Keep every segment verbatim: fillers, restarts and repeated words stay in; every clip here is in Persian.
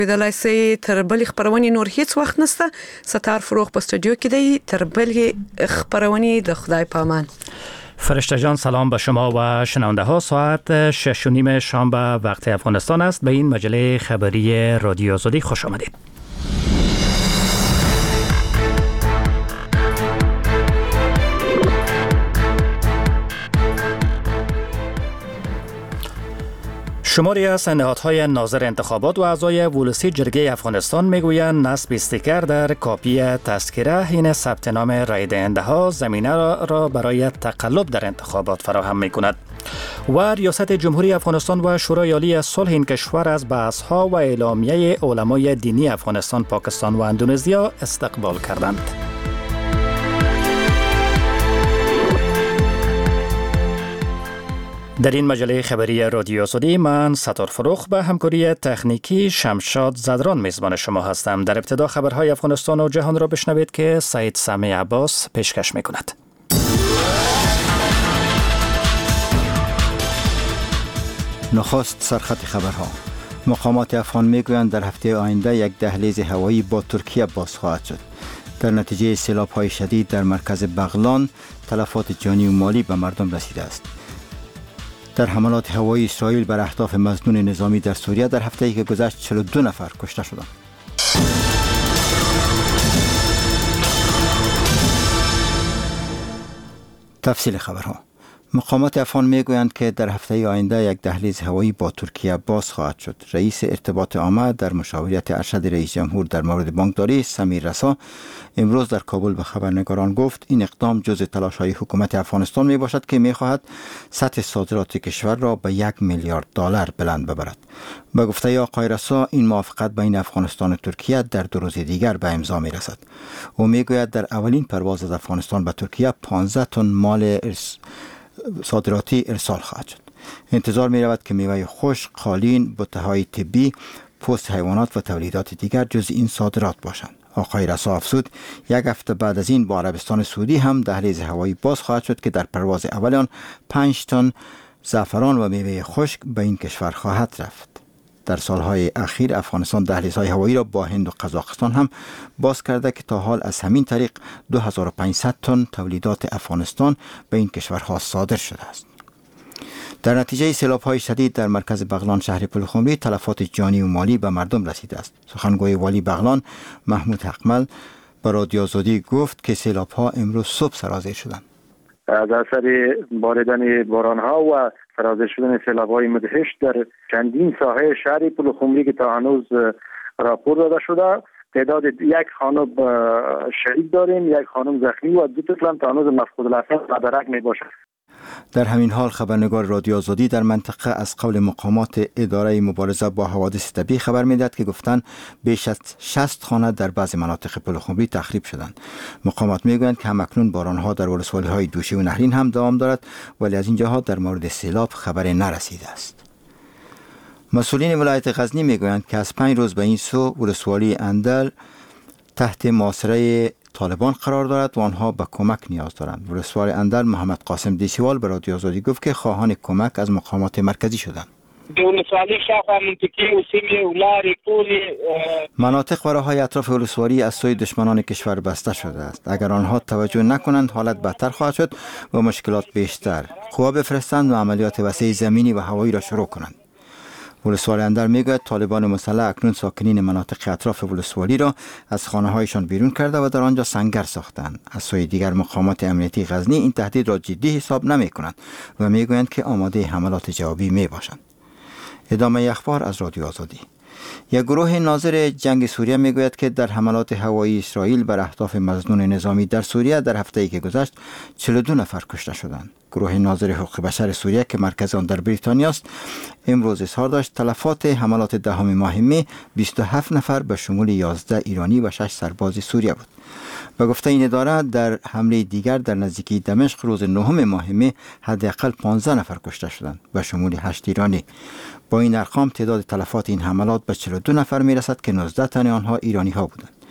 ویدلای سي تر بل خبرونې نور هیڅ وخت نسته. ستار فروغ په استودیو کې دی. تر بل خبرونې د خدای پامان. فرشته جان سلام به شما و شنونده ها. ساعت شش و نیم شام به وقت افغانستان است. به این مجله خبری رادیو آزادی خوش آمدید. شماری از نهادهای ناظر انتخابات و اعضای ولسی جرگه افغانستان میگویند نصب استیکر در کاپی تذکره این ثبت نام رای دهنده ها زمینه را برای تقلب در انتخابات فراهم میکند. و ریاست جمهوری افغانستان و شورای عالی صلح این کشور از بحث ها و اعلامیه علمای دینی افغانستان، پاکستان و اندونزیا استقبال کردند. در این مجله خبری رادیو آزادی من ستار فروغ به همکاری تکنیکی شمشاد زدران میزبان شما هستم. در ابتدا خبرهای افغانستان و جهان را بشنوید که سعید سمی عباس پیشکش میکند. نخست سرخط خبرها. مقامات افغان میگویند در هفته آینده یک دهلیز هوایی با ترکیه باز خواهد شد. در نتیجه سیلاب‌های شدید در مرکز بغلان تلفات جانی و مالی به مردم رسیده است. در حملات هوایی اسرائیل بر اهداف مظنون نظامی در سوریه در هفته‌ای که گذشت چهل و دو نفر کشته شدند. تفصیل خبرها. مقامات افغان میگویند که در هفته آینده یک دهلیز هوایی با ترکیه باز خواهد شد. رئیس ارتباط عامه در مشاورت ارشد رئیس جمهور در مورد بانکداری سمیر رسا امروز در کابل به خبرنگاران گفت این اقدام جزء تلاش‌های حکومت افغانستان می باشد که می خواهد سطح صادرات کشور را به یک میلیارد دلار بلند ببرد. به گفته آقای رسا این موافقت بین افغانستان و ترکیه در دو روز دیگر به امضا می رسد. او می گوید در اولین پرواز از افغانستان به ترکیه پانزده تن مال ارس صادراتی ارسال خواهد شد. انتظار می رود که میوه خشک، قالین، بوته‌های طبی، پوست حیوانات و تولیدات دیگر جز این صادرات باشند. آقای رسا افزود یک هفته بعد از این با عربستان سعودی هم دهلیز هوایی باز خواهد شد که در پرواز اول آن پنج تن زعفران و میوه خشک به این کشور خواهد رفت. در سالهای اخیر افغانستان دهلیزهای هوایی را با هند و قزاقستان هم باز کرده که تا حال از همین طریق دو هزار و پانصد تن تولیدات افغانستان به این کشورها صادر شده است. در نتیجه سیلاب‌های شدید در مرکز بغلان شهر پلخمری تلفات جانی و مالی به مردم رسیده است. سخنگوی والی بغلان محمود حقمل به رادیو آزادی گفت که سیلاب‌ها امروز صبح سرازیر شدند. از اثر باردن باران‌ها و سرازیر شدن سیلاب‌های مدهش در چندین ساحه شهر پلخمری که تا هنوز راپور داده شده، تعداد یک خانم شهید داریم، یک خانم زخمی و دو طفل تا هنوز مفقود الاثر و درک میباشد. در همین حال خبرنگار رادیو آزادی در منطقه از قول مقامات اداره مبارزه با حوادث طبیعی خبر میدهد که گفتند بیش از شصت خانه در بعض مناطق پلخمری تخریب شدند. مقامات میگویند که همکنون بارانها در ولسوالی‌های دوشی و نهرین هم دوام دارد ولی از این جاها در مورد سیلاب خبری نرسیده است. مسئولین ولایت غزنی میگویند که از پنج روز به این سو ولسوالی اندل تحت محاصره طالبان قرار دارد و آنها به کمک نیاز دارند. ولسوال اندل محمد قاسم دیسیوال به رادیو آزادی گفت که خواهان کمک از مقامات مرکزی شدند. مناطق و راه‌های اطراف ولسوالی از سوی دشمنان کشور بسته شده است. اگر آنها توجه نکنند حالت بدتر خواهد شد و مشکلات بیشتر. قوا بفرستند و عملیات وسیع زمینی و هوایی را شروع کنند. ولسوال اندر میگوید طالبان مسلح اکنون ساکنین مناطق اطراف ولسوالی را از خانه‌هایشان بیرون کرده و در آنجا سنگر ساختند. از سوی دیگر مقامات امنیتی غزنی این تهدید را جدی حساب نمی‌کنند و میگویند که آماده حملات جوابی میباشند. ادامه اخبار از رادیو آزادی. یک گروه ناظر جنگ سوریه میگوید که در حملات هوایی اسرائیل بر اهداف مظنون نظامی در سوریه در هفته‌ای که گذشت چهل و دو نفر کشته شدند. گروه ناظر حقوق بشر سوریه که مرکز آن در بریتانیا است امروز اظهار داشت تلفات حملات دهم ماه می بیست و هفت نفر به شمول یازده ایرانی و شش سرباز سوریه بود. به گفته این اداره در حمله دیگر در نزدیکی دمشق روز نهم ماه می حداقل پانزده نفر کشته شدند به شمول هشت ایرانی. با این ارقام تعداد تلفات این حملات به چهل و دو نفر می رسد که نوزده تن آنها ایرانی ها بودند.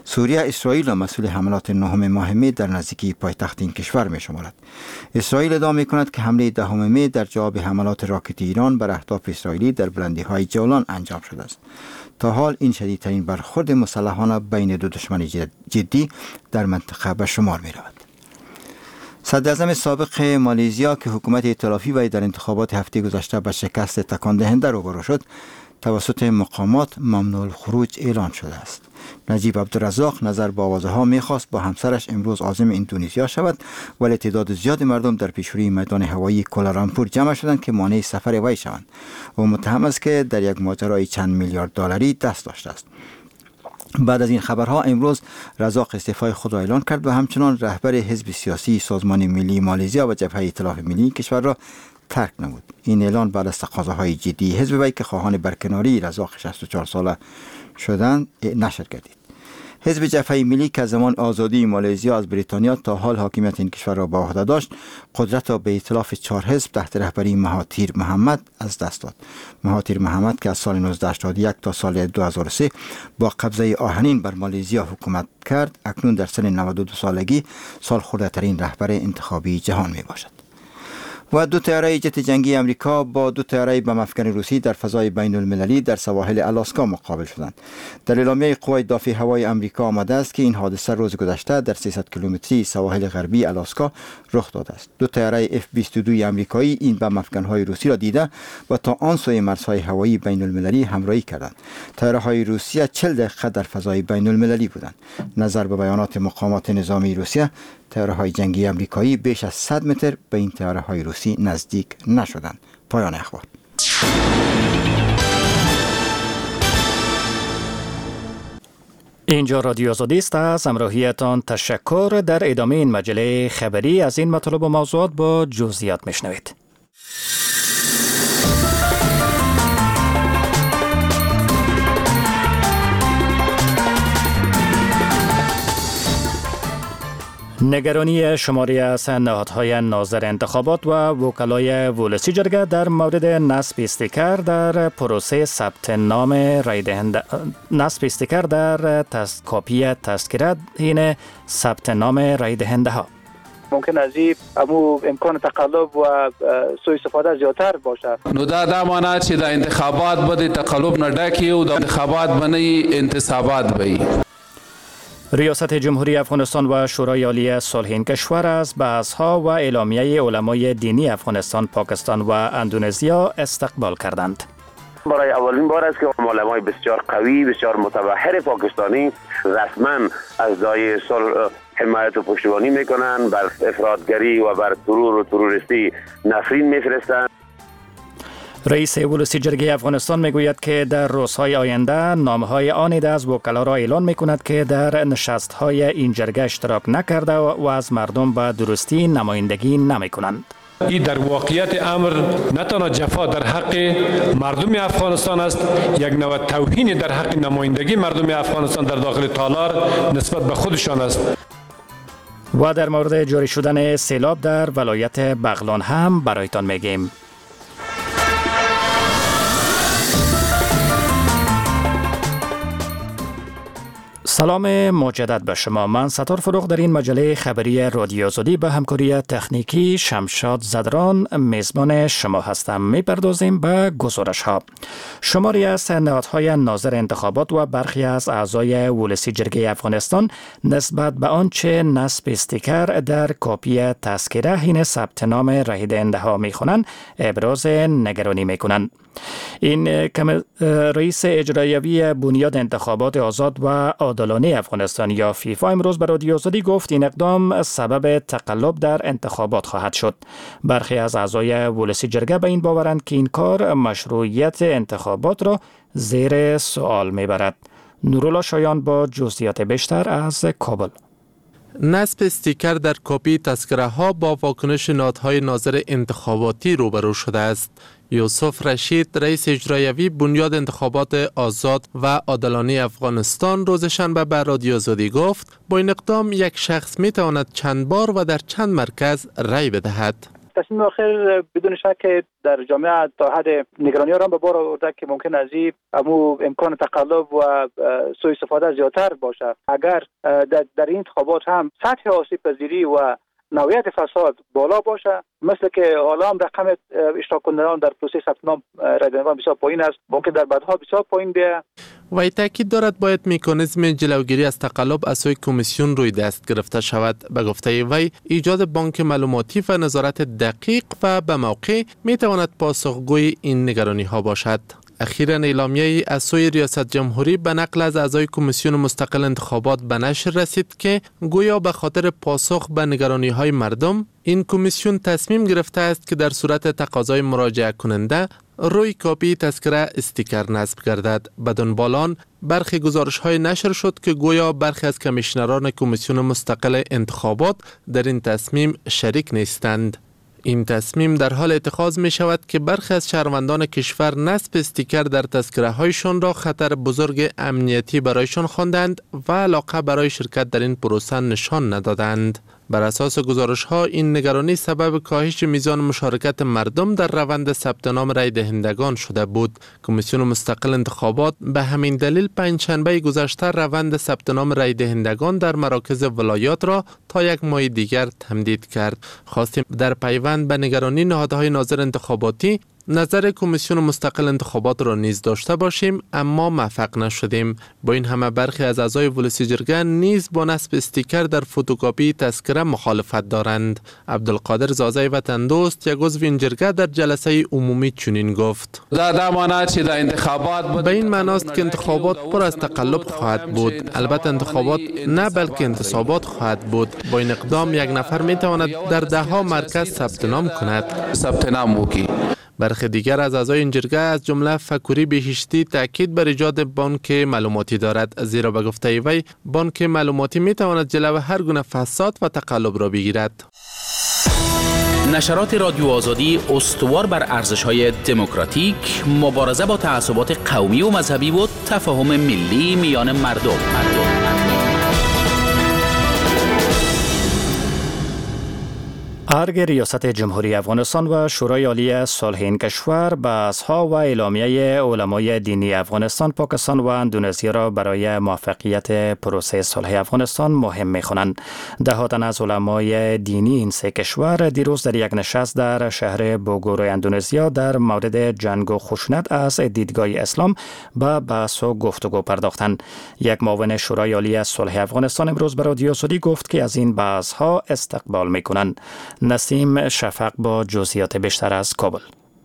سوریه اسرائیل را مسئول حملات نهم ماه می در نزدیکی پایتخت این کشور می شمارد. اسرائیل ادعا می کند که حمله دهم می در جواب حملات راکتی ایران بر اهداف اسرائیلی در بلندی های جولان انجام شده است. تا حال این شدیدترین برخورد مسلحانه بین دو دشمن جدی در منطقه به شمار می رود. صدر اعظم سابق مالزیا که حکومت ائتلافی وی در انتخابات هفته گذشته به شکست تکان دهنده روبرو شد، توسط مقامات ممنوع الخروج اعلان شده است. نجیب عبدالرزاق نظر به آوازه ها میخواست با همسرش امروز عازم اندونزیا شود، ولی تعداد زیاد مردم در پیشروی میدان هوایی کوالالامپور جمع شدند که مانع سفر وی شوند. او متهم است که در یک ماجرای چند میلیارد دلاری دست داشته است. بعد از این خبرها امروز رزاق استعفای خود را اعلان کرد و همچنان رهبر حزب سیاسی سازمان ملی مالزیا و جبهه ائتلاف ملی کشور را ترک نمود. این اعلان بعد از تقاضاهای جدی حزب وی که خواهان برکناری رزاق شصت و چهار ساله شدند نشر گردید. حزب جبهه ملی که زمان آزادی مالزیا از بریتانیا تا حال حاکمیت این کشور را به عهده داشت، قدرت را به ائتلاف چهار حزب تحت رهبری مهاتیر محمد از دست داد. مهاتیر محمد که از سال نوزده هشتاد و یک تا سال دو هزار و سه با قبضه آهنین بر مالزیا حکومت کرد، اکنون در سن نود و دو سالگی سال خورده ترین رهبر انتخابی جهان می باشد. و دو طیاره جت جنگی امریکا با دو طیاره بم افکن روسی در فضای بین المللی در سواحل آلاسکا مقابل شدند. در اعلامیه قوای دفاع هوایی امریکا آمده است که این حادثه روز گذشته در سیصد کیلومتری سواحل غربی آلاسکا رخ داده است. دو طیاره اف بیست و دو امریکایی این بم افکن های روسی را دیده و تا آن سوی مرزهای هوایی بین المللی همراهی کردند. طیاره های روسیه چهل دقیقه در فضای بین المللی بودند. نظر به بیانات مقامات نظامی روسیه، طیاره های جنگی امریکایی بیش از صد متر به این طیاره های روسی نزدیک نشدند. پایان اخبار. اینجا رادیو آزادی است. از همراهیتان تشکر. در ادامه این مجله خبری از این مطالب و موضوعات با جزئیات میشنوید. نگرانی شماری از نهادهای ناظر انتخابات و وکلای ولسی جرگه در مورد نصب استیکر در پروسه ثبت نام رای دهنده نصب استیکر در تست کاپی تذکره این ثبت نام رای دهنده ها ممکن است امو امکان تقلب و سوء استفاده زیادتر باشه. نو دا دا معنی چې د انتخابات بده تقلب نه ډکی او د انتخابات بنئ انتصابات بئی. ریاست جمهوری افغانستان و شورای عالی صلح این کشور از بحث‌ها و اعلامیه علمای دینی افغانستان، پاکستان و اندونزیا استقبال کردند. برای اولین بار است که علمای بسیار قوی، بسیار متبحر پاکستانی رسما از دعای صلح حمایت و پشتیبانی میکنند، بر افراطگری و بر ترور و تروریستی نفرین میفرستند. رئیس ولسی جرگه افغانستان میگوید که در روزهای آینده نامهای آنیده از وکلا را اعلان میکند که در نشستهای این جرگه اشتراک نکرده و از مردم به درستی نمایندگی نمیکنند. این در واقعیت امر نه تنها جفا در حق مردم افغانستان است، یک نوع توهین در حق نمایندگی مردم افغانستان در داخل تالار نسبت به خودشان است. و در مورد جاری شدن سیلاب در ولایت بغلان هم برایتان میگیم. سلام مجدد به شما. من ستار فروغ در این مجله خبری رادیو آزادی به همکاری تکنیکی شمشاد زدران میزبان شما هستم. میپردازیم به گزارش ها. شماری از نهادهای ناظر انتخابات و برخی از اعضای ولسی جرگه افغانستان نسبت به آنچه نصب استیکر در کاپی تذکره این ثبت نام رای دهنده ها میخوانند ابراز نگرانی میکنند. این رئیس اجرایی بنیاد انتخابات آزاد و عادلانه افغانستان یا فیفا امروز به رادیو آزادی گفت این اقدام سبب تقلب در انتخابات خواهد شد. برخی از اعضای ولسی جرگه به این باورند که این کار مشروعیت انتخابات را زیر سوال میبرد. نورالله شایان با جزئیات بیشتر از کابل. نصب استیکر در کاپی تذکره ها با واکنش نهادهای ناظر انتخاباتی روبرو شده است. یوسف رشید رئیس اجرایی بنیاد انتخابات آزاد و عادلانه افغانستان روز شنبه به رادیو آزادی گفت با این اقدام یک شخص می تواند چند بار و در چند مرکز رای بدهد. تصمیم آخر بدون شک در جامعه تا حد نگرانی را به بار آورده که ممکن است امو امکان تقلب و سوء استفاده زیادتر باشه. اگر در, در این انتخابات هم سطح آسیب پذیری و نوعیت فساد بالا باشه، مثل که حالا هم رقم اشتراک کنندگان در پروسه ثبت نام رای دهندگان بسیار پایین است، ممکن در بعدها بسیار پایین بیاید. و تاکید دارد باید مکانیزم جلوگیری از تقلب از سوی کمیسیون روی دست گرفته شود. به گفته وی ایجاد بانک معلوماتی و نظارت دقیق و به موقع می تواند پاسخگوی این نگرانی ها باشد. اخیراً اعلامیه‌ای از سوی ریاست جمهوری به نقل از اعضای کمیسیون مستقل انتخابات به نشر رسید که گویا به خاطر پاسخ به نگرانی‌های مردم این کمیسیون تصمیم گرفته است که در صورت تقاضای مراجعه کننده روی کاپی تذکره استیکر نصب گردد. بدون بالان برخی گزارش‌های نشر شد که گویا برخی از کمیشنران کمیسیون مستقل انتخابات در این تصمیم شریک نیستند. این تصمیم در حال اتخاذ می شود که برخی از شهروندان کشور نصب استیکر در تذکره هایشان را خطر بزرگ امنیتی برایشان خواندند و علاقه برای شرکت در این پروسه نشان ندادند. بر اساس گزارش ها این نگرانی سبب کاهش میزان مشارکت مردم در روند ثبت نام رای دهندگان شده بود. کمیسیون مستقل انتخابات به همین دلیل پنجشنبه گذشته روند ثبت نام رای دهندگان در مراکز ولایات را تا یک ماه دیگر تمدید کرد. خواستیم در پیوند به نگرانی نهادهای ناظر انتخاباتی نظر کمیسیون مستقل انتخابات را نیز داشته باشیم، اما موفق نشدیم. با این همه برخی از اعضای ولسی جرگه نیز با نصب استیکر در فتوکاپی تذکره مخالفت دارند. عبدالقادر زازای وطن دوست یک عضو این جرگه در جلسه عمومی چنین گفت: انتخابات به این معناست که انتخابات پر از تقلب خواهد بود. البته انتخابات نه بلکه انتصابات خواهد بود. با این اقدام یک نفر می تواند در ده ها مرکز ثبت نام کند. ثبت نام وکړي. برخی دیگر از اعضای این جرگه از جمله فکوری بهشتی تاکید بر ایجاد بانک معلوماتی دارد، زیرا به گفته وی بانک معلوماتی می تواند جلو هر گونه فساد و تقلب را بگیرد. نشرات رادیو آزادی استوار بر ارزش‌های دموکراتیک، مبارزه با تعصبات قومی و مذهبی و تفاهم ملی میان مردم. مردم. ارگ ریاست جمهوری افغانستان و شورای عالی صلح این کشور بحث‌ها و اعلامیه علمای دینی افغانستان، پاکستان و اندونزیا را برای موفقیت پروسه صلح افغانستان مهم می‌خوانند. ده تن از علمای دینی این سه کشور دیروز در یک نشست در شهر بوگورو اندونزیا در مورد جنگ و خشونت از دیدگاه اسلام به بحث و گفتگو پرداختند. یک معاون شورای عالی صلح افغانستان امروز به رادیو آزادی گفت که از این بحث‌ها استقبال می‌کنند. نسیم شفق با جزئیات بیشتر از کابل.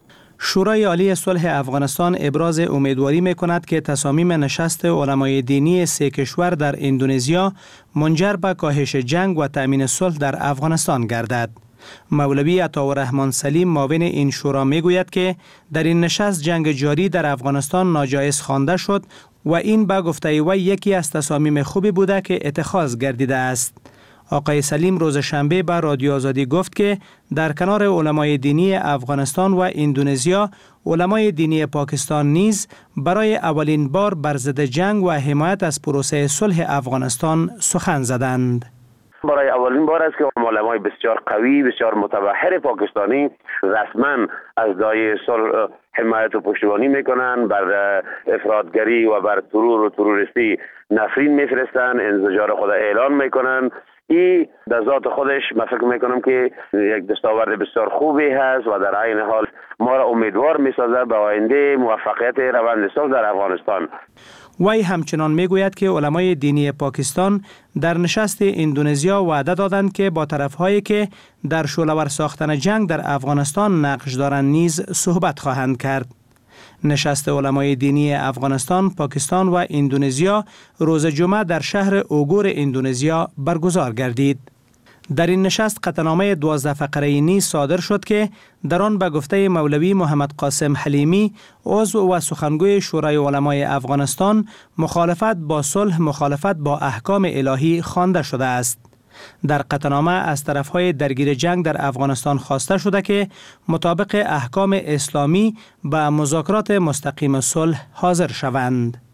شورای عالی صلح افغانستان ابراز امیدواری می‌کند که تصامیم نشست علمای دینی سه کشور در اندونزیا منجر به کاهش جنگ و تأمین صلح در افغانستان گردد. مولوی عطاءالرحمن سلیم معاون این شورا میگوید که در این نشست جنگ جاری در افغانستان ناجایز خوانده شد و این به گفته وی یکی از تصامیم خوبی بوده که اتخاذ گردیده است. آقای سلیم روز شنبه به رادیو آزادی گفت که در کنار علمای دینی افغانستان و اندونزیا، علمای دینی پاکستان نیز برای اولین بار بر ضد جنگ و حمایت از پروسه صلح افغانستان سخن زدند. برای اولین بار است که علمای بسیار قوی، بسیار متبحر پاکستانی رسما از دایه صلح حمایت و پشتیبانی میکنن، بر افراطگری و بر ترور و تروریستی نفرین میفرستن، انزجار خود اعلان میکنن. این در ذات خودش من فکر میکنم که یک دستاورد بسیار خوبی هست و در عین حال ما را امیدوار میسازه به آینده موفقیت روند صلح در افغانستان. وی همچنان میگوید که علمای دینی پاکستان در نشست اندونزیا وعده دادند که با طرفهایی که در شعله‌ور ساختن جنگ در افغانستان نقش دارند نیز صحبت خواهند کرد. نشست علمای دینی افغانستان، پاکستان و اندونزیا روز جمعه در شهر اوگور اندونزیا برگزار گردید. در این نشست قطعنامه دوازده فقره‌ای نیز صادر شد که در آن به گفته مولوی محمد قاسم حلیمی، عضو و سخنگوی شورای علمای افغانستان، مخالفت با صلح مخالفت با احکام الهی خوانده شده است. در قطعنامه از طرفهای درگیر جنگ در افغانستان خواسته شده که مطابق احکام اسلامی به مذاکرات مستقیم صلح حاضر شوند.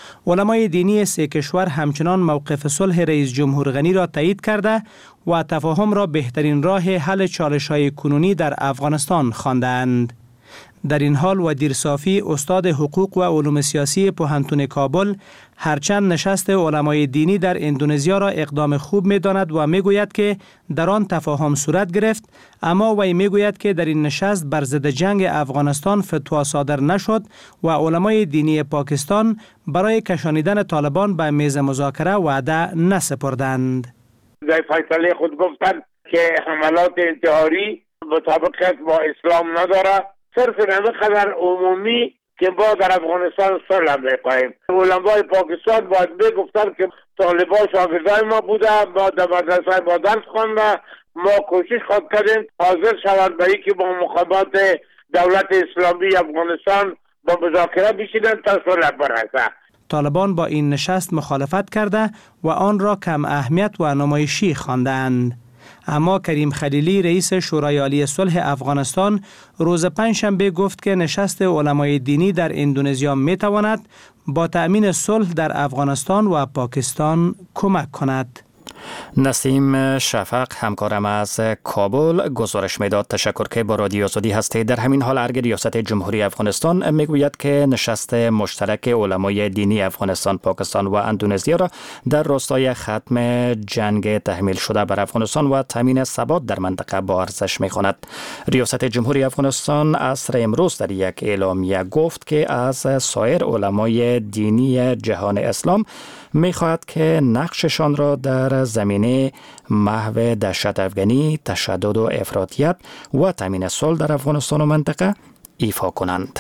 علمای دینی سه کشور همچنان موقف صلح رئیس جمهور غنی را تایید کرده و تفاهم را بهترین راه حل چالش‌های کنونی در افغانستان خواندند. در این حال ودیر صافی استاد حقوق و علوم سیاسی پوهنتون کابل هرچند نشست علمای دینی در اندونزیا را اقدام خوب می‌داند و می‌گوید که در آن تفاهم صورت گرفت، اما وی می‌گوید که در این نشست بر ضد جنگ افغانستان فتوا صادر نشد و علمای دینی پاکستان برای کشانیدن طالبان به میز مذاکره وعده نسپردند. در فیصله خود گفتند که حملات انتحاری مطابقت با اسلام نداره، صرف نمی خبر عمومی که با در افغانستان صلح می‌خواهیم. علمای پاکستان باید بگفتن که طالبان شاگردای ما بوده، ما در مدرسه ما درس خوانده، ما کوشش خود کردیم حاضر شوند برای که با مخابرات دولت اسلامی افغانستان با مذاکره بشینند تا صلح برسه. طالبان با این نشست مخالفت کرده و آن را کم اهمیت و نمایشی خواندند. اما کریم خلیلی رئیس شورای عالی صلح افغانستان روز پنجشنبه گفت که نشست علمای دینی در اندونزیا می تواند با تأمین صلح در افغانستان و پاکستان کمک کند. نسیم شفق همکارم از کابل گزارش میداد. تشکر که با رادیو آزادی هستید. در همین حال ارگ ریاست جمهوری افغانستان میگوید که نشست مشترک علمای دینی افغانستان، پاکستان و اندونزیا را در راستای ختم جنگ تحمیل شده بر افغانستان و تامین ثبات در منطقه با ارزش میخواند. ریاست جمهوری افغانستان عصر امروز در یک اعلامیه گفت که از سایر علمای دینی جهان اسلام میخواهد که نقششان را در زمینه محو دهشت افغانی، تشدد و افراطیت و تامین صلح در افغانستان و منطقه ایفا کنند.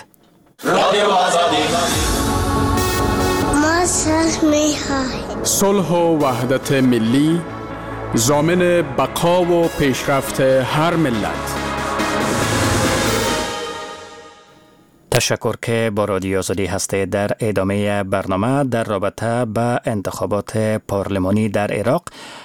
ما صلح میخواهیم. صلح و وحدت ملی ضامن بقا و پیشرفت هر ملت. تشکر که با رادیو آزادی هستید. در ادامه برنامه در رابطه با انتخابات پارلمانی در عراق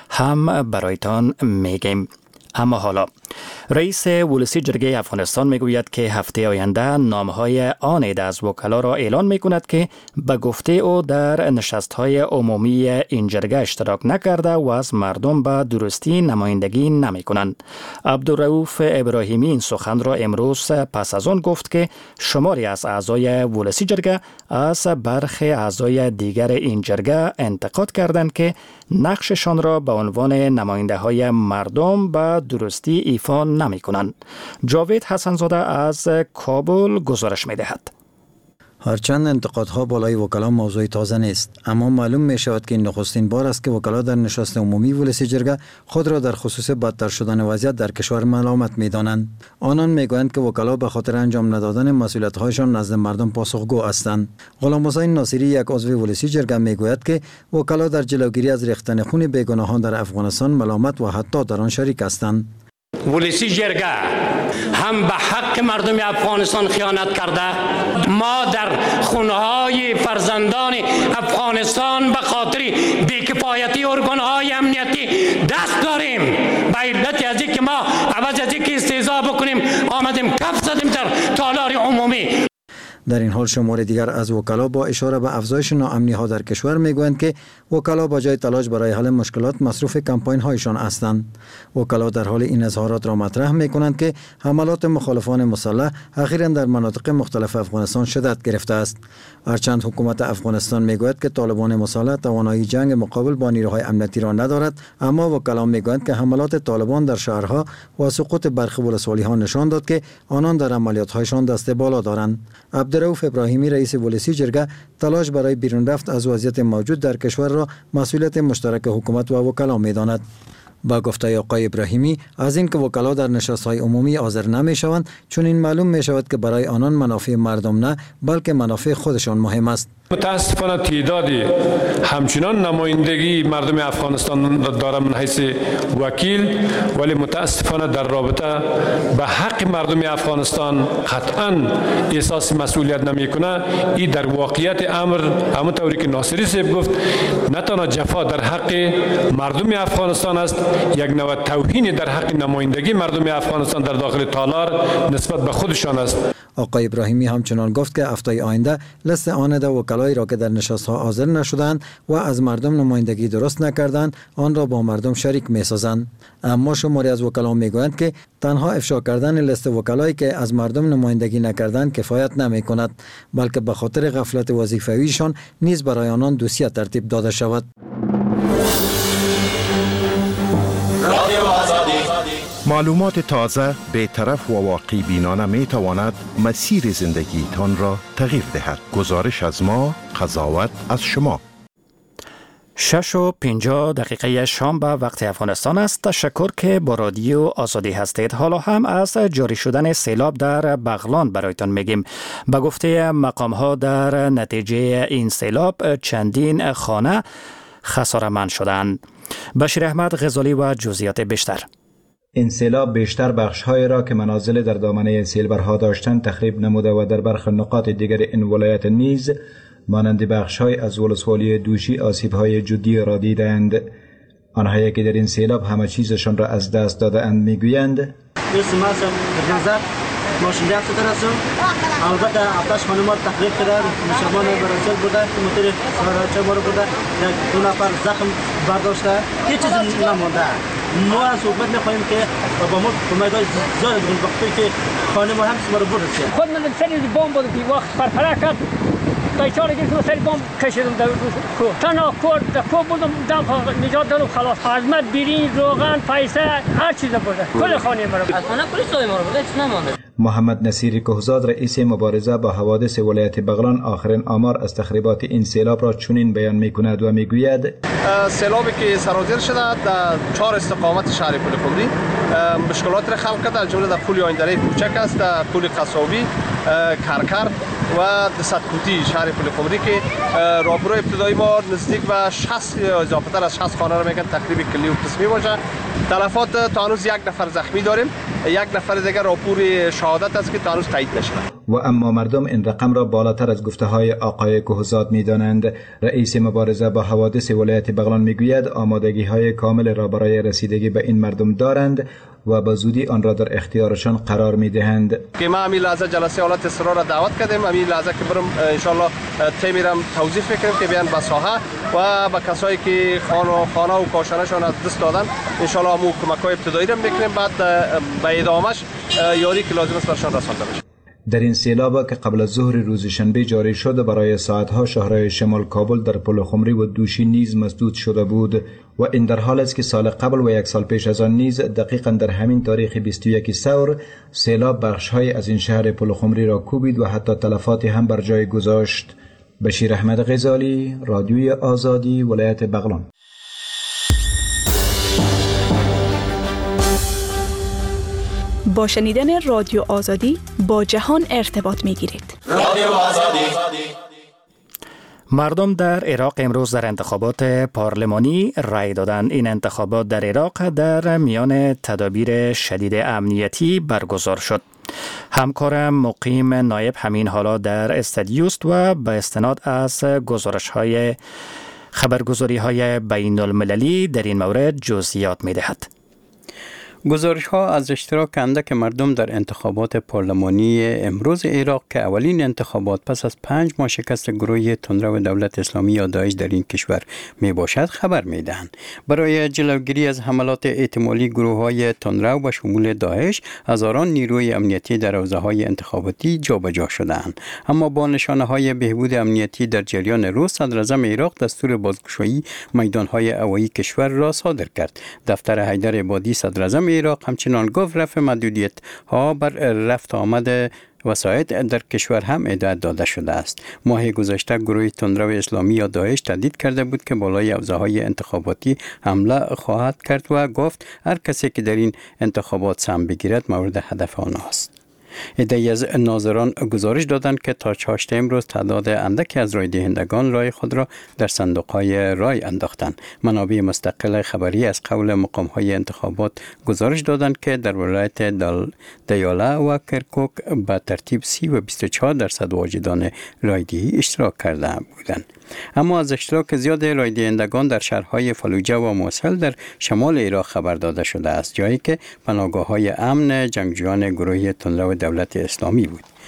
هم برایتان میگیم. اما حالا رئیس ولسی جرگه افغانستان میگوید که هفته آینده نامهای آن عده از وکلا را اعلان میکند که به گفته او در نشستهای عمومی این جرگه اشتراک نکرده و از مردم به درستی نمایندگی نمیکنند. عبدالرؤوف ابراهیمی این سخن را امروز پس از آن گفت که شماری از اعضای ولسی جرگه از برخی اعضای دیگر این جرگه انتقاد کردند که نقششان را به عنوان نماینده های مردم به درستی ایفا نمی کنند. جاوید حسنزاده از کابل گزارش می دهد. هرچند انتقادها بالای وکلا موضوع تازه نیست، اما معلوم می شود که این نخستین بار است که وکلا در نشست عمومی ولسی جرگه خود را در خصوص بدتر شدن وضعیت در کشور ملامت می دانند. آنان می گویند که وکلا به خاطر انجام ندادن مسئولیت‌هایشان نزد مردم پاسخگو هستند. غلام حسین ناصری یک عضو ولسی جرگه می گوید که وکلا در جلوگیری از ریختن خون بیگناهان در افغانستان ملامت و حتی در آن شریک هستند. ولسی جرگه هم به حق مردم افغانستان خیانت کرده. ما در خونه‌های فرزندان افغانستان به خاطر بی‌کفایتی ارگان‌های امنیتی دست داریم. به علت از اینکه ما عوض از اینکه استهزا بکنیم آمدیم کف زدیم در تالار عمومی. در این حال شمار دیگر از وکلا با اشاره به افزایش ناامنی ها در کشور میگویند که وکلا با جای تلاش برای حل مشکلات مصروف کمپاین هایشان هستند. وکلا در حال این اظهارات را مطرح میکنند که حملات مخالفان مسلح اخیراً در مناطق مختلف افغانستان شدت گرفته است. هرچند حکومت افغانستان میگوید که طالبان مسلح توانایی جنگ مقابل با نیروهای امنیتی را ندارد، اما وکلا میگویند که حملات طالبان در شهرها و سقوط برخی ولسوالی ها نشان داد که آنان در عملیات هایشان دست بالا دارند. عبدالرؤوف ابراهیمی رئیس ولسی جرگه تلاش برای بیرون رفت از وضعیت موجود در کشور را مسئولیت مشترک حکومت و وکلا می‌داند. با گفته آقای ابراهیمی از این که وکلا در نشست‌های عمومی حاضر نمی‌شوند، چون این معلوم می‌شود که برای آنان منافع مردم نه بلکه منافع خودشان مهم است. متاسفانه تعدادی همچنان نمایندگی مردم افغانستان دارم من حیث وکیل، ولی متاسفانه در رابطه به حق مردم افغانستان قطعا احساس مسئولیت نمی کنه. این در واقعیت امر همونطوری که ناصری صاحب گفت نه تنها جفا در حق مردم افغانستان است، یک نوع توهین در حق نمایندگی مردم افغانستان در داخل تالار نسبت به خودشان است. آقای ابراهیمی همچنان گفت که هفته آینده لیست آنده وکلایی را که در نشست‌ها حاضر نشدند و از مردم نمایندگی درست نکردند آن را با مردم شریک می‌سازند. اما شماری از وکلا میگویند که تنها افشا کردن لیست وکلایی که از مردم نمایندگی نکردند کفایت نمی‌کند، بلکه به خاطر غفلت وظیفویشان نیز برای آنان دوسیه ترتیب داده شود. معلومات تازه، بی‌طرف و واقعی بینانه می تواند مسیر زندگی تان را تغییر دهد. گزارش از ما، قضاوت از شما. شش و پنجاه دقیقه شام به وقت افغانستان است. تشکر که با رادیو آزادی هستید. حالا هم از جاری شدن سیلاب در بغلان برایتان میگیم. به گفته مقام ها در نتیجه این سیلاب چندین خانه خساره‌مند شدند. بشیر احمد غزالی و جزئیات بیشتر. این سیلاب بیشتر بخش‌هایی را که منازل در دامنه سیلبرها داشتند تخریب نموده و در برخی نقاط دیگر این ولایت نیز مانند بخش‌های از ولسوالی دوشی آسیب‌های جدی را دیدند. آنهایی که در این سیلاب همه چیزشان را از دست داده‌اند می‌گویند ماشین دفت درسون البته آتش خانمات تخریب کردن مشابان برسل بوده که موتور سراچه بارو بوده دو نفر زخم برداشته هیچ چیز نمونده. ما از حکومت میخواهیم که با ما کمک‌های زیاد بکنه وقتی که خانه ما هم ما رو برسه. خود من سری بمب بود که وقت فرفره کرد تا چهار گیرم سری بمب کشیدم در کو تنها کور در کو بودم دم نجات دادم خلاص. حزمت برنج روغن پیسه هر چیز بوده کل خانه ما رو از خانه کلی سوی ما رو بوده چیز نمونده. محمد نصیری کهزاد رئیس مبارزه با حوادث ولایت بغلان آخرین آمار از تخریبات این سیلاب را چنین بیان می‌کند و می‌گوید سیلابی که سرازیر شده در چهار استقامت شهر پلخمری مشکلات را خلق کرده، از جمله در پل آیندره کوچک است، در پل قصابی، کرکر و صدکوتی شهر پلخمری که راهبرو ابتدایی ما نزدیک به شصت اضافه تر از شصت خانه را میگن تخریب کلی و قسمی باشه. تلفات تا هنوز یک نفر زخمی داریم، یک نفر دیگر راپور شهادت است که تا هنوز تایید نشده. و اما مردم این رقم را بالاتر از گفته های آقای کهزاد می‌دانند. رئیس مبارزه با حوادث ولایت بغلان میگوید آمادگی های کامل را برای رسیدگی به این مردم دارند و به زودی آن را در اختیارشان قرار می‌دهند. که ما همین لحظه جلسه حالت اصرار را دعوت کردیم، همین لحظه که برم ان شاء الله تیمیرم توضیح می‌کنیم که بیان به ساحه و به کسایی که خانه و خانه و کاشانه‌شان از دست دادن ان شاء الله مو کمک‌های ابتدایی را می‌کنیم، بعد به ادامهش یاری که لازم است برشان رسانده بشه. در این سیلاب که قبل از ظهر روز شنبه جاری شد برای ساعتها شهرهای شمال کابل در پلخمری و دوشی نیز مسدود شده بود و این در حال است که سال قبل و یک سال پیش از آن نیز دقیقاً در همین تاریخ بیست و یک ثور سیلاب بخش‌های از این شهر پلخمری را کوبید و حتی تلفاتی هم بر جای گذاشت. بشیر احمد غزالی، رادیوی آزادی، ولایت بغلان. با شنیدن رادیو آزادی با جهان ارتباط می گیرید. رادیو آزادی. مردم در عراق امروز در انتخابات پارلمانی رای دادند. این انتخابات در عراق در میان تدابیر شدید امنیتی برگزار شد. همکارم مقیم نایب همین حالا در استادیوست و به استناد از گزارش های خبرگزاری های بین المللی در این مورد جزئیات می دهد. گزارش ها از اشتراک اندک مردم در انتخابات پارلمانی امروز عراق که اولین انتخابات پس از پنج ماه شکست گروه تندرو دولت اسلامی یا داعش در این کشور می باشد خبر می دهند. برای جلوگیری از حملات احتمالی گروه های تندرو و شمول داعش هزاران نیروی امنیتی در حوزه های انتخاباتی جابجا شدند. اما با نشانه های بهبود امنیتی در جریان روز صدر اعظم عراق دستور بازگشایی میدان های هوایی کشور را صادر کرد. دفتر حیدر عبادی صدر اعظم عراق همچنان گفت رفع محدودیت ها بر رفت آمد وسایط در کشور هم هدایت داده شده است. ماه گذشته گروه تندرو اسلامی یا داعش تهدید کرده بود که بالای حوزه‌های انتخاباتی حمله خواهد کرد و گفت هر کسی که در این انتخابات سهم بگیرد مورد هدف آنهاست. عده‌ای از ناظران گزارش دادند که تا چهارشنبه امروز تعداد اندکی از رای دهندگان رای خود را در صندوق‌های رای انداختند. منابع مستقل خبری از قول مقام‌های انتخابات گزارش دادند که در ولایت دیاله و کرکوک به ترتیب سی و بیست و چهار درصد واجدان رای دهی اشتراک کرده بودند. اما از اشتراک زیاد رای دهندگان در شهرهای فلوجه و موصل در شمال عراق خبر داده شده است، جایی که پناهگاه‌های امن جنگجویان گروه تندرو دولت اسلامی بود.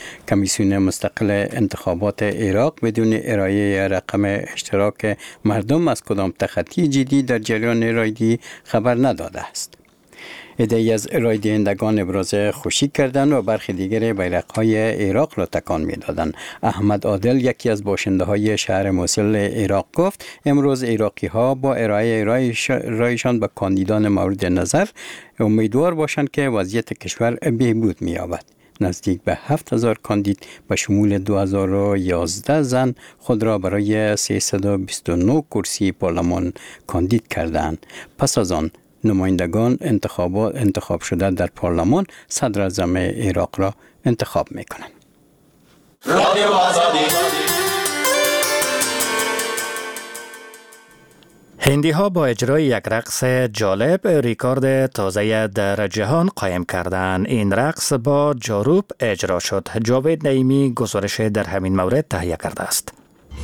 کمیسیون مستقل انتخابات عراق بدون ارائه رقم اشتراک مردم از کدام تخطی جدی در جریان رایدی خبر نداده است. عده‌ای از رای دهندگان ابراز خوشی کردند و برخی دیگر بیرق‌های عراق را تکان می‌دادند. احمد عادل، یکی از باشنده‌های شهر موصل عراق، گفت امروز عراقی‌ها با ارائه رایشان به کاندیدان مورد نظر امیدوار باشند که وضعیت کشور بهبود می‌یابد. نزدیک به هفت هزار کاندید به شمول دو هزار و یازده زن خود را برای سیصد و بیست و نه کرسی پارلمان کاندید کردند. پس از آن نمایندگان انتخابات انتخاب شده در پارلمان صدر اعظم عراق را انتخاب میکنند. هندی ها با اجرای یک رقص جالب ریکارد تازه در جهان قایم کردند. این رقص با جاروب اجرا شد. جاوید نعیمی گزارش در همین مورد تهیه کرده است.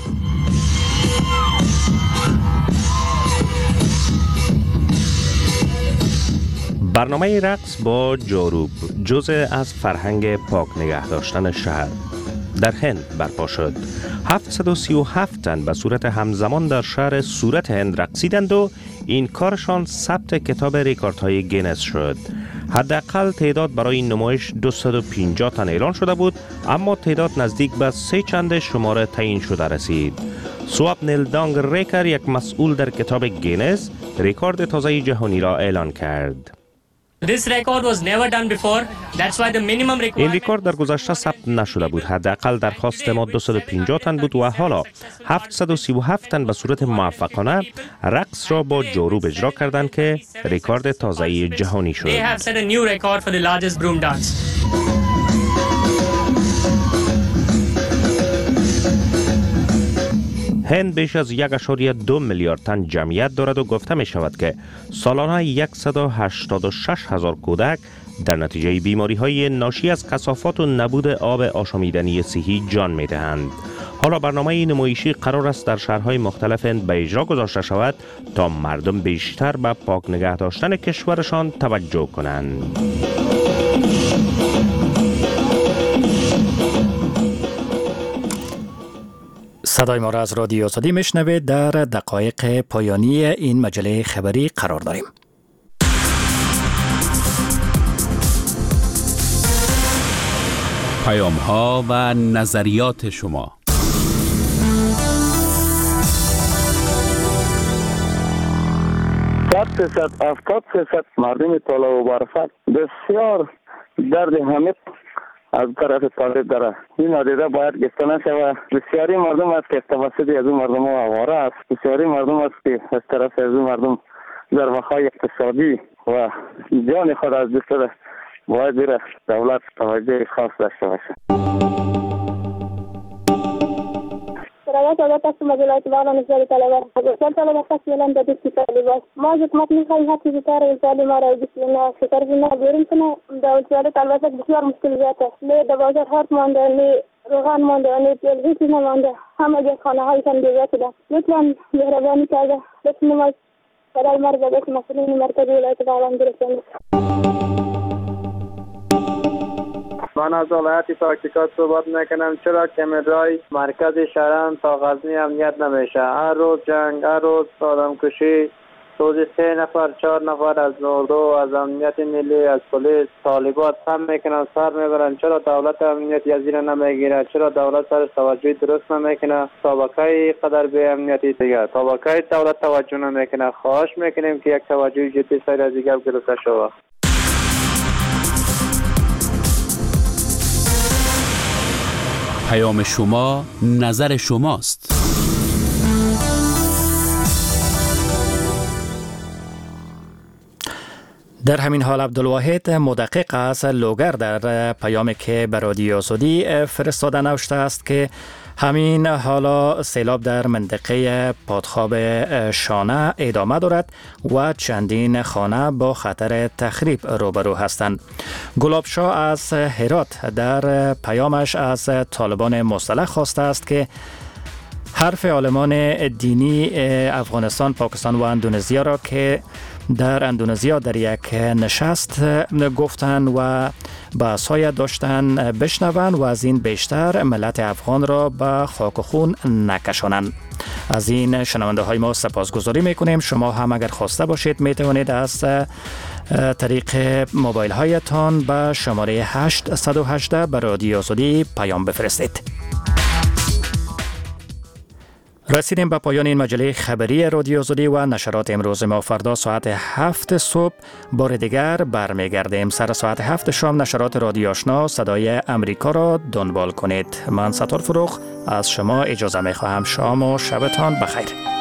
برنامه رقص با جاروب جزء از فرهنگ پاک نگه داشتن شهر در هند برپا شد. هفتصد و سی و هفت تن به صورت همزمان در شهر سورت هند رقصیدند و این کارشان ثبت کتاب رکوردهای گینس شد. حداقل تعداد برای این نمایش دویست و پنجاه تن اعلان شده بود، اما تعداد نزدیک به سه چند شماره تعیین شده رسید. سواب نیلدانگ ریکر، یک مسئول در کتاب گینس، رکورد تازه جهانی را اعلان کرد. This record was never done before. That's why the minimum requirement. این رکورد در گذشته ثبت نشده بود. حداقل درخواست ما دویست و پنجاه تن بود و حالا هفتصد و سی و هفت تن به صورت موفقانه رقص را با جاروب اجرا کردند که رکورد تازه جهانی شد. They have set a new record for the largest broom dance. هند بیش از یک ممیز دو میلیارد تن جمعیت دارد و گفته می شود که سالانه صد و هشتاد و شش هزار کودک در نتیجه بیماری های ناشی از کثافات و نبود آب آشامیدنی صحی جان می دهند. حالا برنامه نمایشی قرار است در شهرهای مختلف هند به اجرا گذاشته شود تا مردم بیشتر به پاک نگه داشتن کشورشان توجه کنند. صدای ما را از رادیو آزادی میشنوید. در دقایق پایانی این مجله خبری قرار داریم. پیام ها و نظریات شما. صد فیصد هفتاد فیصد مردم طالب و برفت بسیار درد همه از طرف طالب داره. این نادیده باید گرفته نشود. بسیاری مردم است که توسط از اون مردم آواره است. بسیاری مردم است که از طرف از اون مردم ضربه‌های اقتصادی و جان خود از دست داده. باید بره دولت توجه خاص داشته باشه. سلامت آزاد است مجلات بالا نظر طلبات. بسیار طلبات است میلان دادی که طالبات. ما از حکومت میخواهیم حتی زودتر ازالی ما را بسیار شکر بینا بیرون کنه. دولت طلبات بسیار مشکلیات است. نه دوازده هات مانده، نه روغن مانده، نه تیل هیچ نمانده. همه جا خانه هایشان بیوه شده. لطفاً مهربانی کرده بتونیم از برای مرد و بیت مسئولین مرکزی ولایت بالا برسانید. من از ولایت پاکتیکا صحبت میکنم. چرا کمیرای مرکز شهران تا غزنی امنیت نمیشه؟ هر روز جنگ، هر روز آدم کشی. روزی سه نفر چهار نفر از نوردو، از امنیت ملی، از پلیس، طالبات هم میکنن سر میبرن. چرا دولت امنیتی از این نمیگیره؟ چرا دولت سر توجه درست نمیکنه؟ طبقه قدر به امنیتی دیگه طبقه دولت توجه نمیکنه. خواهش میکنیم که یک توجه جدی سر از دیگه گرفته شود. پیام شما نظر شماست. در همین حال عبدالواحد مدقق از لوگر در پیامی که به رادیو آزادی فرستاده نوشته است که همین حالا سیلاب در منطقه پادخاب شانه ادامه دارد و چندین خانه با خطر تخریب روبرو هستند. گلابشاه از هرات در پیامش از طالبان مسلح خواسته است که حرف عالمان دینی افغانستان، پاکستان و اندونزیا را که در اندونزیا در یک نشست گفتن و بحث‌های داشتن بشنون و از این بیشتر ملت افغان را به خاک و خون نکشانند. از این شنونده های ما سپاسگزاری میکنیم. شما هم اگر خواسته باشید میتوانید از طریق موبایل هایتان به شماره هشت یک هشت به رادیو آزادی پیام بفرستید. رسیدیم به پایان این مجله خبری رادیو آزادی و نشرات امروز ما. فردا ساعت هفت صبح بار دیگر برمیگردیم. سر ساعت هفت شام نشرات رادیو آشنا صدای امریکا را دنبال کنید. من ستار فروغ از شما اجازه می خواهم. شام و شبتان بخیر.